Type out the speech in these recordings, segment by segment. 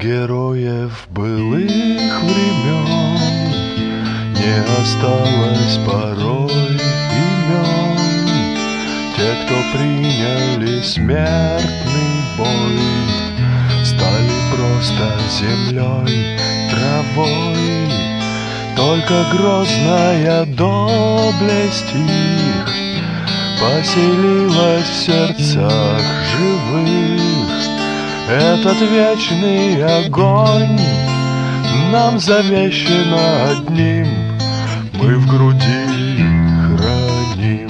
героев былых времен не осталось порой имен. Те, кто приняли смертный бой, стали просто землей, травой. Только грозная доблесть их поселилась в сердцах живых. Этот вечный огонь нам завещен одним, мы в груди храним.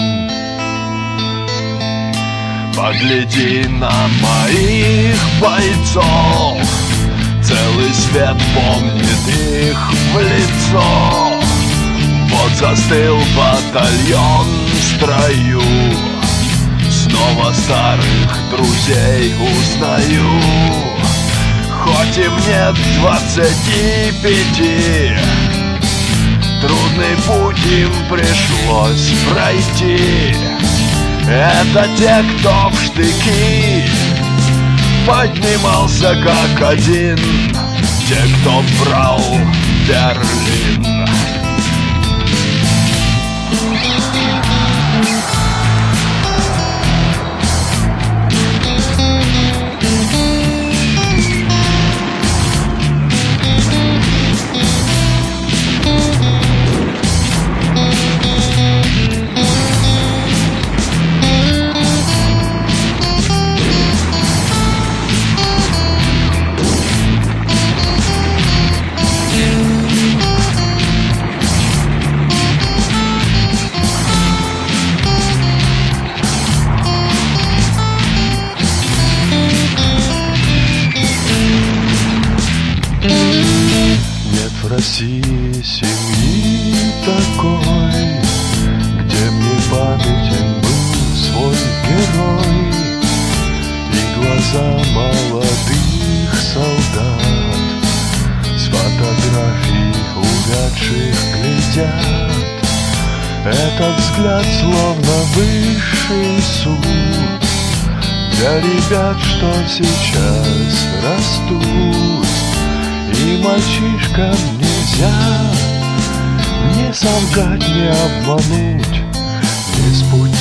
Погляди на моих бойцов, целый свет помнит их в лицо. Вот застыл батальон в строю, снова старых друзей узнаю. Хоть им нет 25, трудный путь им пришлось пройти. Это те, кто в штыки поднимался как один, те, кто брал Берлин. В России семьи такой, где мне памятен был свой герой, и глаза молодых солдат с фотографий увядших глядят. Этот взгляд словно высший суд для ребят, что сейчас растут. И мальчишкам нельзя не солгать, не обмануть, не спутать